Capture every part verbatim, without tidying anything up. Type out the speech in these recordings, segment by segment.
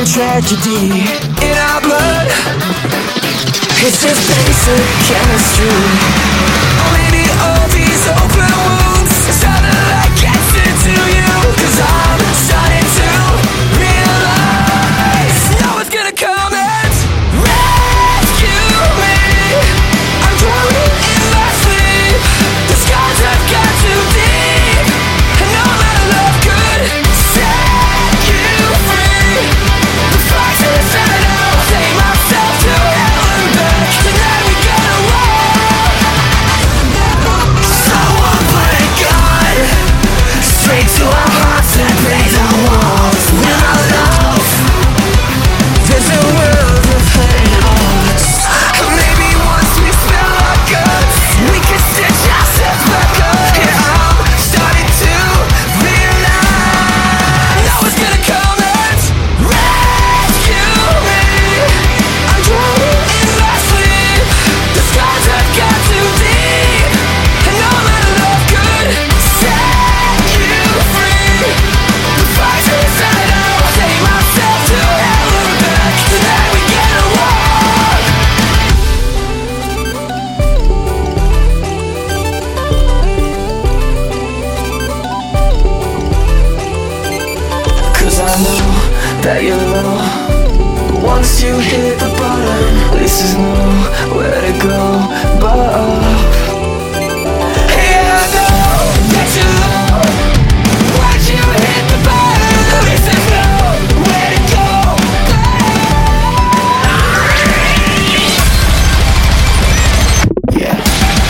tragedy in our blood. It's just basic chemistry. Or maybe all these open wounds starting like cancer to you. Cause I'm starting to realize no one's gonna come and rescue me. I'm drowning in my sleep. The scars have got too deep, and no amount of love could set you free. The fight's inside out. Take myself to hell and back. Tonight we gotta walk. Someone put a gun straight to our hearts and break the walls. With our love, there's a world of hurt and odds. Maybe once we spill our guts, we can stitch ourselves back up. Yeah, I'm starting to realize no one's gonna come and rescue me. I'm drowning in my sleep. The scars have got too deep, and no amount of love could set you free. The fight's inside out. Take myself to hell and back. Tonight we gotta walk. Cause I know that you're low. Once you hit the bottom, at least there's nowhere to go but up. Yeah, I know that you're low. Once you hit the bottom, at least there's nowhere to go but up. Yeah.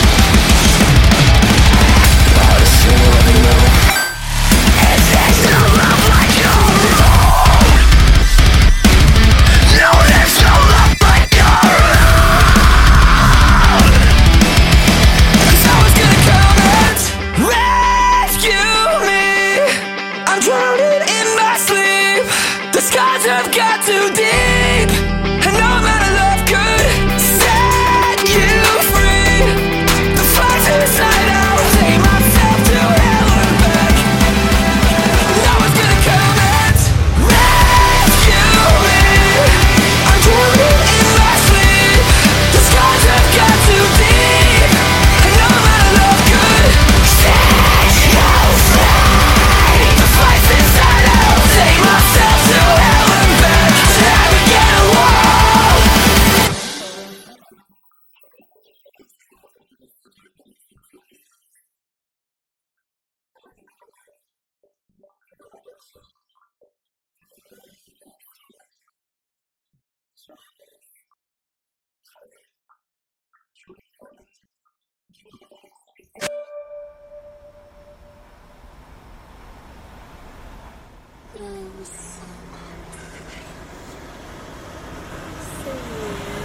I'll assume you'll let me know. And there's no love like your own. No, there's no love like your own. Cause I was gonna come and rescue me. I'm drowning in my sleep. The scars have got too deep, and no amount of love could set you free. The fight's inside out. Take myself to hell and back. No one's gonna come and rescue me. I'm drowning in my sleep. The scars have got too deep, and no amount of love could set you free. The fight's inside out. Take myself to hell and back. Tonight we gotta walk. Rose. See you.